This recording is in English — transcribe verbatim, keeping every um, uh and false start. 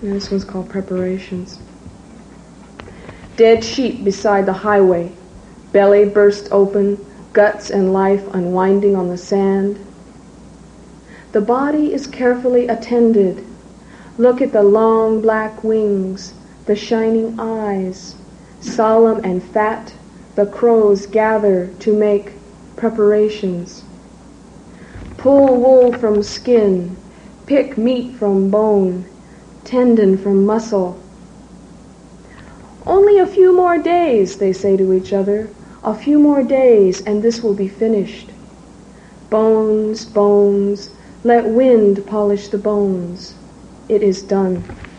And this one's called Preparations. Dead sheep beside the highway, belly burst open, guts and life unwinding on the sand. The body is carefully attended. Look at the long black wings, the shining eyes. Solemn and fat, the crows gather to make preparations. Pull wool from skin, pick meat from bone, tendon from muscle. Only a few more days, they say to each other, a few more days and this will be finished. Bones, bones, let wind polish the bones. It is done.